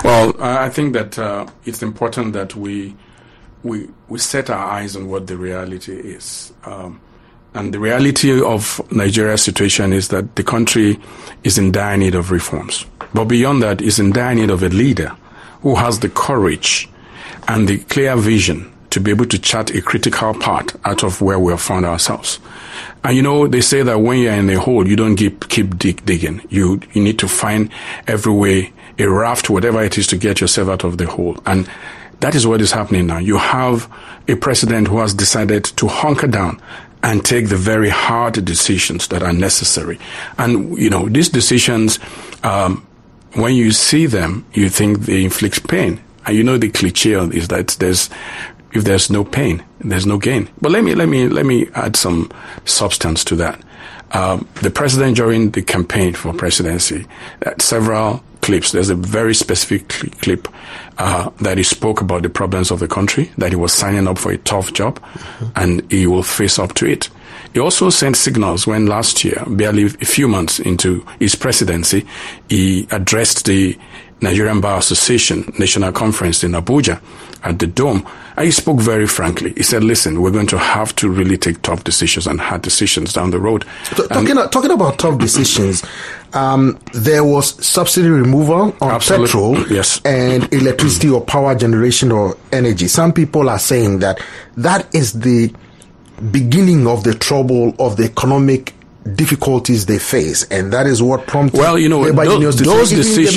Well, I think that it's important that we set our eyes on what the reality is. And the reality of Nigeria's situation is that the country is in dire need of reforms. But beyond that, is in dire need of a leader who has the courage and the clear vision to be able to chart a critical path out of where we have found ourselves. And they say that when you're in a hole, you don't keep digging. You need to find every way, a raft, whatever it is, to get yourself out of the hole. And that is what is happening now. You have a president who has decided to hunker down and take the very hard decisions that are necessary. And, these decisions, when you see them, you think they inflict pain. And the cliche is that if there's no pain, there's no gain. But let me add some substance to that. The president, during the campaign for presidency, several clips. There's a very specific clip that he spoke about the problems of the country, that he was signing up for a tough job, and he will face up to it. He also sent signals when last year, barely a few months into his presidency, he addressed the Nigerian Bar Association National Conference in Abuja at the Dome. And he spoke very frankly. He said, listen, we're going to have to really take tough decisions and hard decisions down the road. Talking about tough decisions, there was subsidy removal on petrol, yes, and electricity or power generation or energy. Some people are saying that is the beginning of the trouble of the economic difficulties they face, and that is what prompted those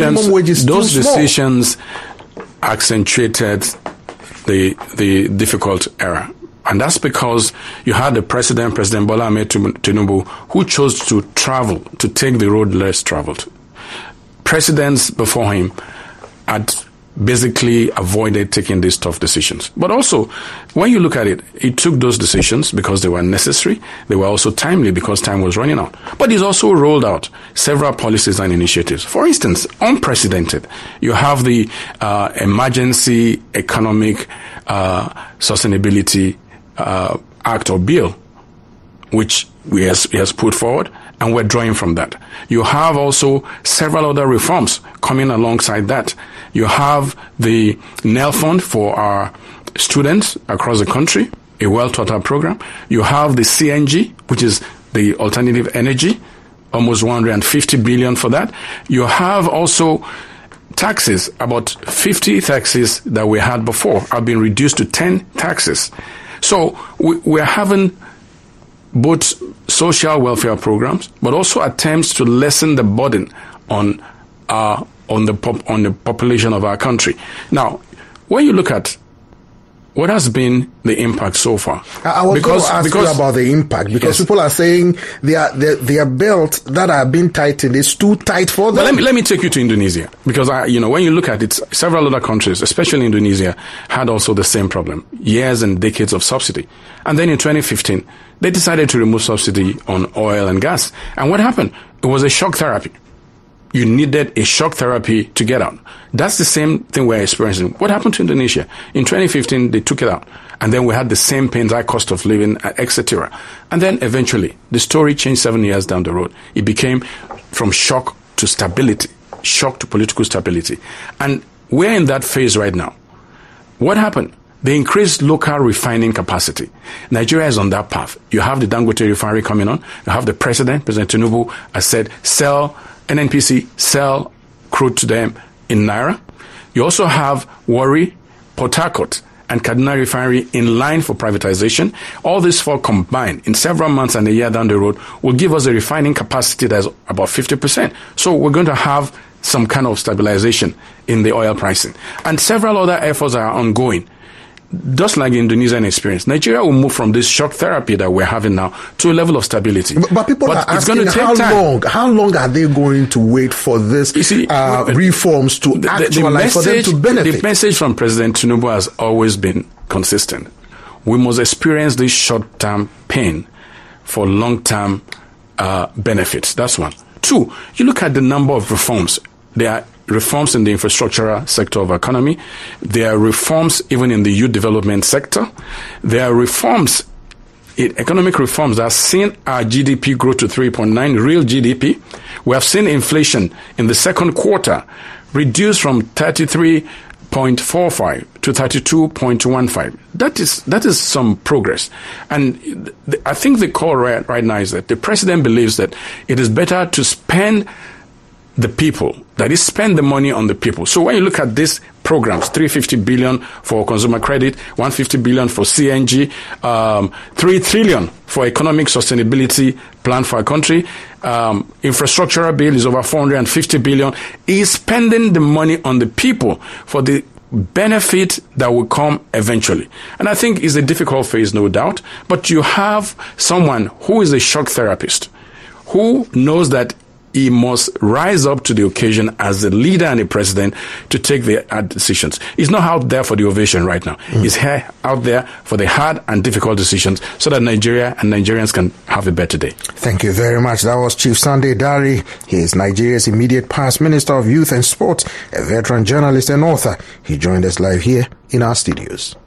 decisions accentuated the difficult era. And that's because you had the President Bola Ahmed Tinubu, who chose to travel, to take the road less traveled. Presidents before him had basically avoided taking these tough decisions. But also, when you look at it, he took those decisions because they were necessary. They were also timely because time was running out. But he's also rolled out several policies and initiatives. For instance, unprecedented. You have the Emergency Economic Sustainability Act or Bill, which he has put forward, and we're drawing from that. You have also several other reforms coming alongside that. You have the NEL Fund for our students across the country, a well-thought-out program. You have the CNG, which is the alternative energy, almost 150 billion for that. You have also taxes, about 50 taxes that we had before have been reduced to 10 taxes. So we're having both social welfare programs, but also attempts to lessen the burden on the population of our country. Now, when you look at what has been the impact so far, I was going to ask you about the impact, because people are saying their belt that are being tightened is too tight for them. Well, let me take you to Indonesia, because when you look at it, several other countries, especially Indonesia, had also the same problem: years and decades of subsidy, and then in 2015 they decided to remove subsidy on oil and gas. And what happened? It was a shock therapy. You needed a shock therapy to get out. That's the same thing we're experiencing. What happened to Indonesia? In 2015, they took it out. And then we had the same pains, high cost of living, etc. And then eventually, the story changed 7 years down the road. It became from shock to stability, shock to political stability. And we're in that phase right now. What happened? They increased local refining capacity. Nigeria is on that path. You have the Dangote refinery coming on. You have the President Tinubu, has said, NNPC, sell crude to them in Naira. You also have Warri, Port Harcourt, and Kaduna refinery in line for privatization. All these four combined in several months and a year down the road will give us a refining capacity that's about 50%. So we're going to have some kind of stabilization in the oil pricing. And several other efforts are ongoing. Just like the Indonesian experience, Nigeria will move from this shock therapy that we're having now to a level of stability. But people are asking how long are they going to wait for this reforms to actualize, for them to benefit? The message from President Tinubu has always been consistent. We must experience this short-term pain for long-term benefits. That's one. Two, you look at the number of reforms. There are reforms in the infrastructural sector of our economy. There are reforms even in the youth development sector. There are reforms, economic reforms that have seen our GDP grow to 3.9, real GDP. We have seen inflation in the second quarter reduced from 33.45 to 32.15. That is some progress. And I think the call right now is that the president believes that it is better to spend the people, that is, spend the money on the people. So when you look at these programs, 350 billion for consumer credit, 150 billion for CNG, 3 trillion for economic sustainability plan for our country, infrastructural bill is over 450 billion, is spending the money on the people for the benefit that will come eventually. And I think it's a difficult phase, no doubt, but you have someone who is a shock therapist, who knows that he must rise up to the occasion as the leader and the president to take the decisions. He's not out there for the ovation right now. He's here out there for the hard and difficult decisions so that Nigeria and Nigerians can have a better day. Thank you very much. That was Chief Sunday Dare. He is Nigeria's immediate past Minister of Youth and Sports, a veteran journalist and author. He joined us live here in our studios.